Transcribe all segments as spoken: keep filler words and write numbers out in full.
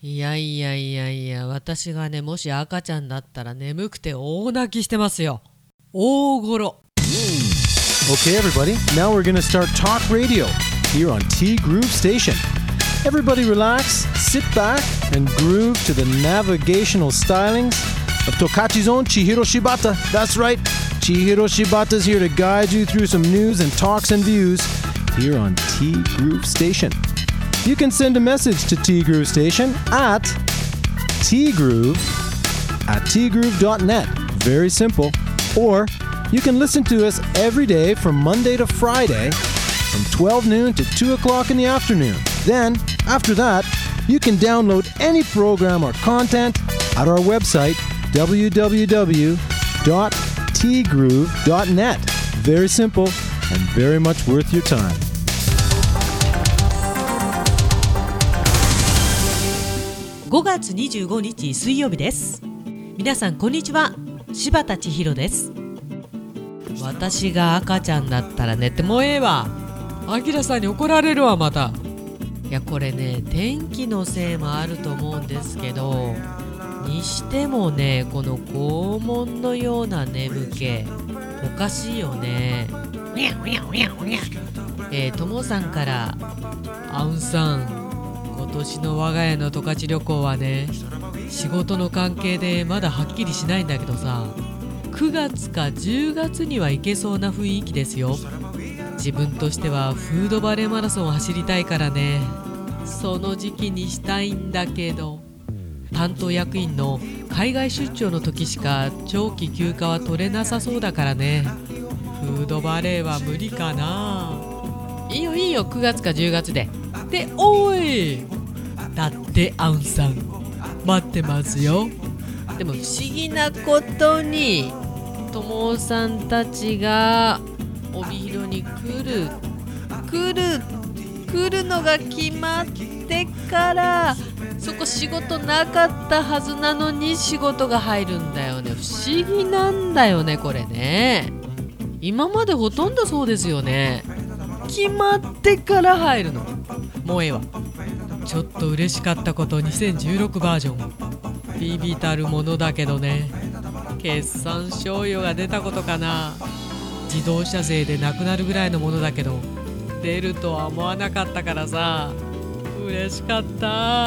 いやいやいやいや、私がね、もし赤ちゃんだったら眠くて大泣きしてますよ。大ごろ。 Okay, everybody, now we're going to start talk radio here on T Groove Station. Everybody relax, sit back, and groove to the navigational stylings of Tokachi's own Chihiro Shibata. That's right, Chihiro Shibata's here to guide you through some news and talks and views here on T Groove Station. You can send a message to T Groove Station at tgroove at tgroove dot net. Very simple. Or you can listen to us every day from Monday to Friday from twelve noon to two o'clock in the afternoon. Then, after that, you can download any program or content at our website, w w w dot t groove dot net. Very simple and very much worth your time. ごがつにじゅうごにち水曜日です。皆さんこんにちは、柴田千尋です。私が赤ちゃんだったら寝てもええわ。アキラさんに怒られるわまた。いやこれね、天気のせいもあると思うんですけど、にしてもね、この拷問のような眠気おかしいよね。えー、ともさんから、あうんさん、今年の我が家の十勝旅行はね、仕事の関係でまだはっきりしないんだけどさ、くがつかじゅうがつには行けそうな雰囲気ですよ。自分としてはフードバレーマラソンを走りたいからね、その時期にしたいんだけど、担当役員の海外出張の時しか長期休暇は取れなさそうだからね、フードバレーは無理かな。いいよいいよ、くがつかじゅうがつで。で、おいだってあんさん待ってますよ。でも不思議なことに、ともさんたちが帯広に来る来る来るのが決まってから、そこ仕事なかったはずなのに仕事が入るんだよね。不思議なんだよねこれね。今までほとんどそうですよね。決まってから入るの。もうええわ。ちょっと嬉しかったこと、にせんじゅうろくバージョンビビたるものだけどね、決算賞与が出たことかな。自動車税でなくなるぐらいのものだけど、出るとは思わなかったからさ、嬉しかった。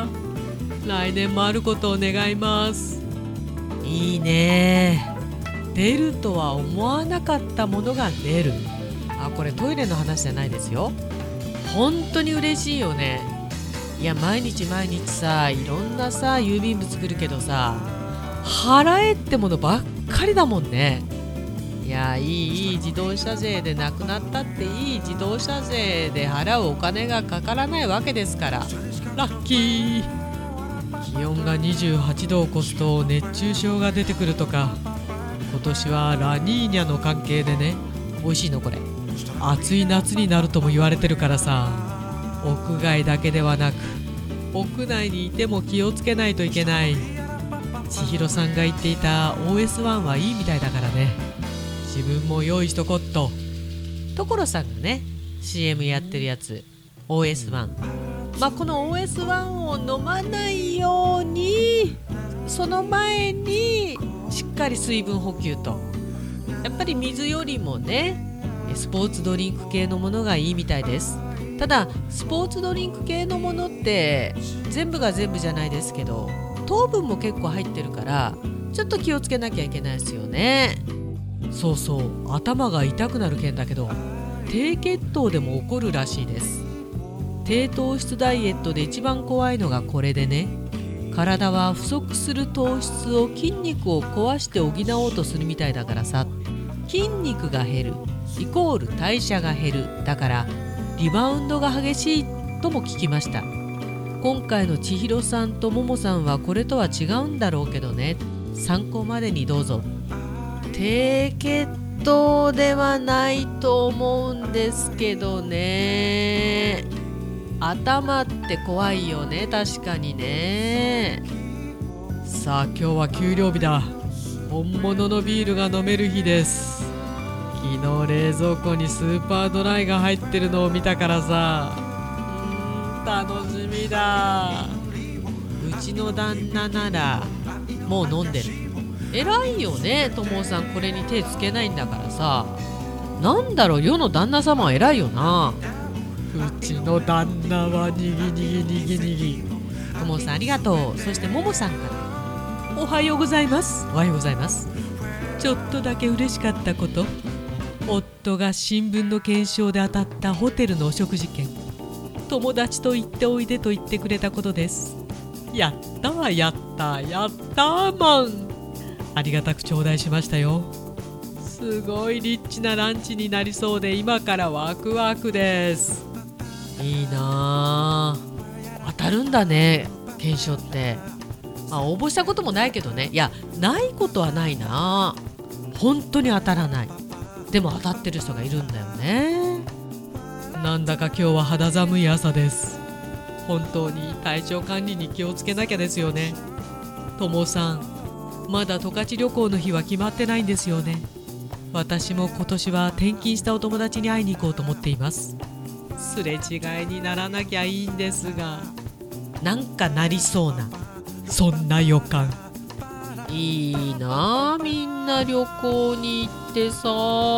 来年もあることを願います。いいね。出るとは思わなかったものが出る。あ、これトイレの話じゃないですよ。本当に嬉しいよね。いや毎日毎日さ、いろんなさ郵便物来るけどさ、払えってものばっかりだもんね。いやいいいい、自動車税でなくなったっていい、自動車税で払うお金がかからないわけですからラッキー。気温がにじゅうはちどを超すと熱中症が出てくるとか、今年はラニーニャの関係でね、美味しいのこれ、暑い夏になるとも言われてるからさ、屋外だけではなく屋内にいても気をつけないといけない。千尋さんが言っていた オーエスワン はいいみたいだからね、自分も用意しとこっと。所さんがね シーエム やってるやつ オーエスワン、 まあこの オーエスワン を飲まないように、その前にしっかり水分補給と、やっぱり水よりもねスポーツドリンク系のものがいいみたいです。ただスポーツドリンク系のものって全部が全部じゃないですけど、糖分も結構入ってるからちょっと気をつけなきゃいけないですよね。そうそう、頭が痛くなる件だけど低血糖でも起こるらしいです。低糖質ダイエットで一番怖いのがこれでね、体は不足する糖質を筋肉を壊して補おうとするみたいだからさ、筋肉が減るイコール代謝が減る、だからリバウンドが激しいとも聞きました。今回の千尋さんとももさんはこれとは違うんだろうけどね、参考までにどうぞ。低血糖ではないと思うんですけどね。頭って怖いよね、確かにね。さあ今日は給料日だ。本物のビールが飲める日です。昨日冷蔵庫にスーパードライが入ってるのを見たからさ、うーん楽しみだ。うちの旦那ならもう飲んでる。偉いよね、ともさん。これに手つけないんだからさ。なんだろう、世の旦那様は偉いよな。うちの旦那はにぎにぎにぎにぎ。ともさんありがとう。そしてももさんからおはようございます。おはようございます。ちょっとだけ嬉しかったこと、夫が新聞の検証で当たったホテルのお食事券、友達と行っておいでと言ってくれたことです。やったわやったやったーマン。ありがたく頂戴しましたよ。すごいリッチなランチになりそうで今からワクワクです。いいなあ、当たるんだね検証って。まあ応募したこともないけどね。いや、ないことはないな。本当に当たらない。でも当たってる人がいるんだよね。なんだか今日は肌寒い朝です。本当に体調管理に気をつけなきゃですよね。ともさん、まだ十勝旅行の日は決まってないんですよね。私も今年は転勤したお友達に会いに行こうと思っています。すれ違いにならなきゃいいんですが、なんかなりそうな、そんな予感。いいなあ、みんな旅行に行ってさ。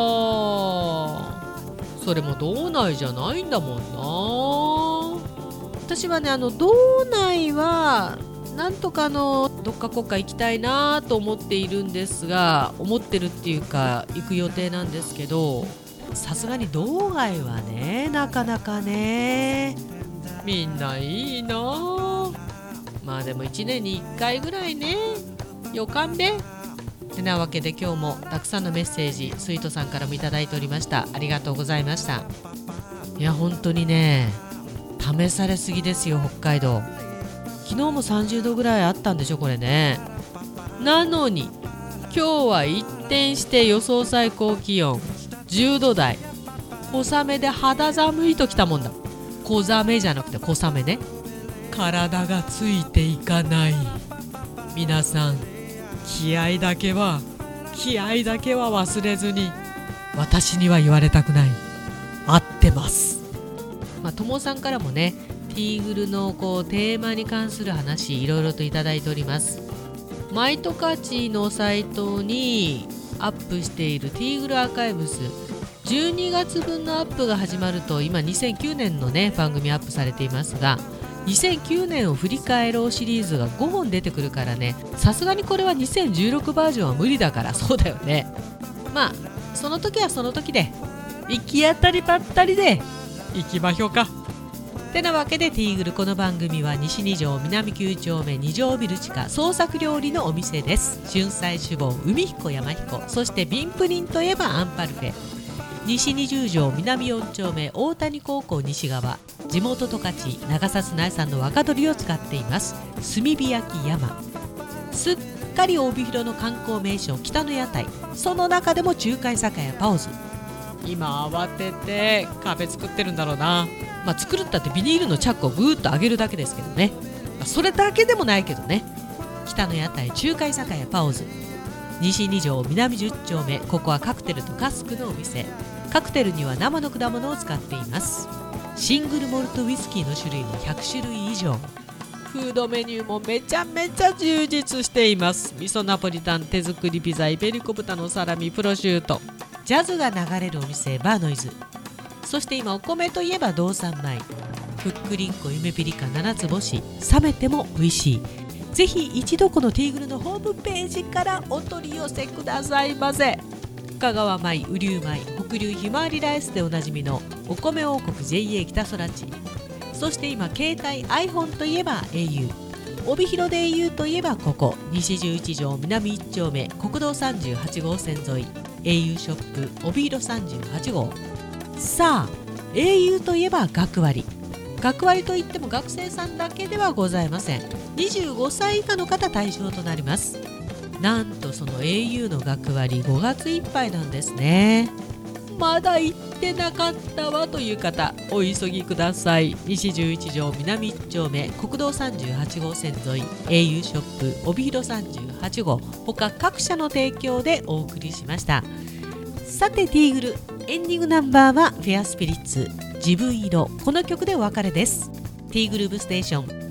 それも道内じゃないんだもんな。私はね、あの道内はなんとかのどっか国家行きたいなと思っているんですが、思ってるっていうか行く予定なんですけど、さすがに道外はね、なかなかね。みんないいな。まあでもいちねんにいっかいぐらいね、予感で。てなわけで今日もたくさんのメッセージスイートさんからもいただいておりました。ありがとうございました。いや本当にね、試されすぎですよ北海道。昨日もさんじゅうどぐらいあったんでしょこれね。なのに今日は一転して予想最高気温じゅうど台。小雨で肌寒いときたもんだ。小雨じゃなくて小雨ね。体がついていかない。皆さん気合だけは気合だけは忘れずに。私には言われたくない。合ってます。まあともさんからもね、ティーグルのこうテーマに関する話いろいろといただいております。マイトカチのサイトにアップしているティーグルアーカイブスじゅうにがつぶんのアップが始まると、今にせんきゅうねんのね番組アップされていますが、にせんきゅうねんを振り返ろうシリーズがごほん出てくるからね、さすがにこれはにせんじゅうろくバージョンは無理だから。そうだよね。まあその時はその時で行き当たりばったりで行きましょうか。てなわけでティーグル、この番組は西に条南きゅう丁目に条ビル地下創作料理のお店です。春菜志望海彦山彦、そしてビンプリンといえばアンパルフェ。西にじゅう条南よん丁目大谷高校西側、地元十勝長札苗さんの若鶏を使っています。炭火焼き山。すっかり帯広の観光名所北の屋台、その中でも中華酒屋パオズ。今慌てて壁作ってるんだろうな。まあ作るったってビニールのチャックをぐーっと上げるだけですけどね、まあ、それだけでもないけどね。北の屋台中華酒屋パオズ、西に条南じゅう丁目、ここはカクテルとカスクのお店。カクテルには生の果物を使っています。シングルモルトウイスキーの種類もひゃくしゅるい以上。フードメニューもめちゃめちゃ充実しています。味噌ナポリタン、手作りピザ、イベリコ豚のサラミ、プロシュート。ジャズが流れるお店バーノイズ。そして今お米といえば道産米、ふっくりんこ夢ピリカ七つ星、冷めても美味しい。ぜひ一度このティーグルのホームページからお取り寄せくださいませ。香川米、雨竜米、北流ひまわりライスでおなじみのお米王国 ジェイエー 北空地。そして今携帯 iPhone といえば エーユー、 帯広で エーユー といえばここ西じゅういち条南いち丁目国道さんじゅうはち号線沿い エーユー ショップ帯広さんじゅうはち号。さあ エーユー といえば学割。学割といっても学生さんだけではございません。にじゅうごさい以下の方対象となります。なんとその エーユー の学割ごがついっぱいなんですね。まだ行ってなかったわという方お急ぎください。西じゅういち条南いち丁目国道さんじゅうはち号線沿い エーユー ショップ帯広さんじゅうはち号、他各社の提供でお送りしました。さてティーグルエンディングナンバーはフェアスピリッツ自分色、この曲でお別れです。ティーグルーブステーション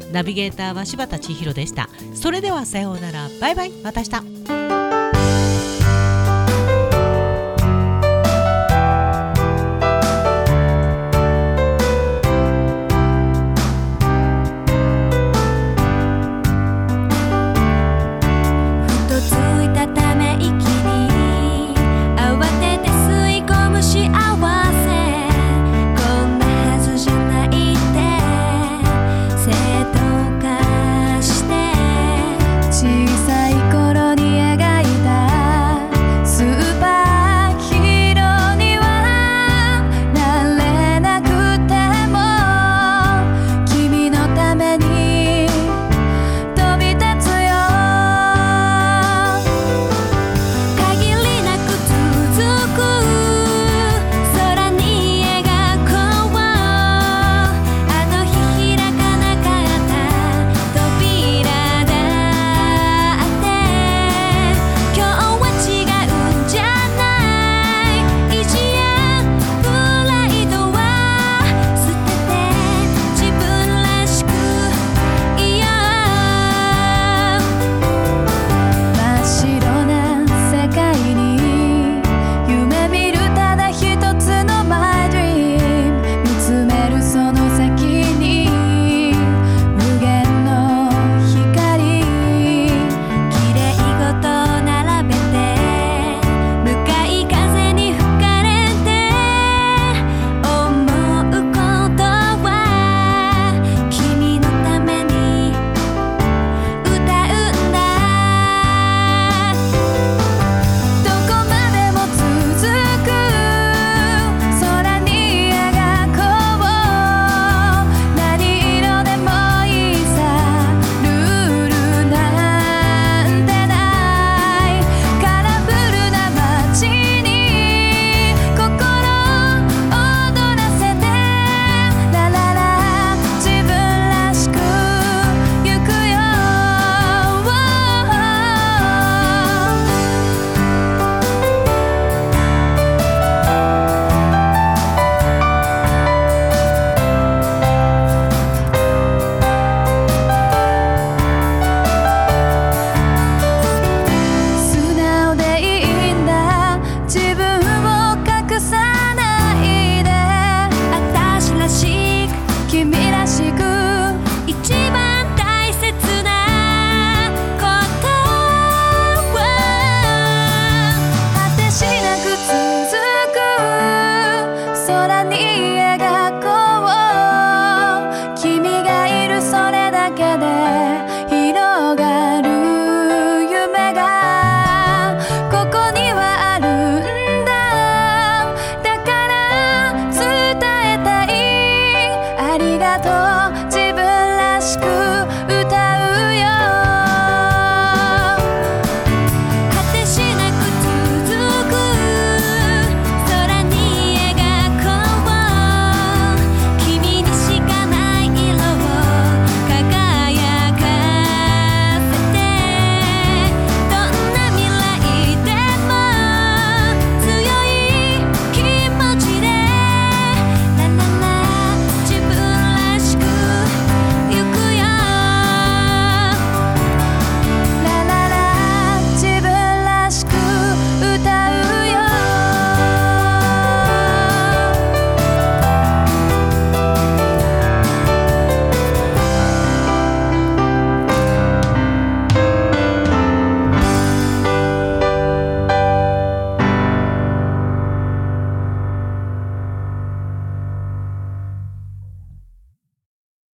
ナビゲーターは柴田千尋でした。それではさようなら、バイバイ、また明日。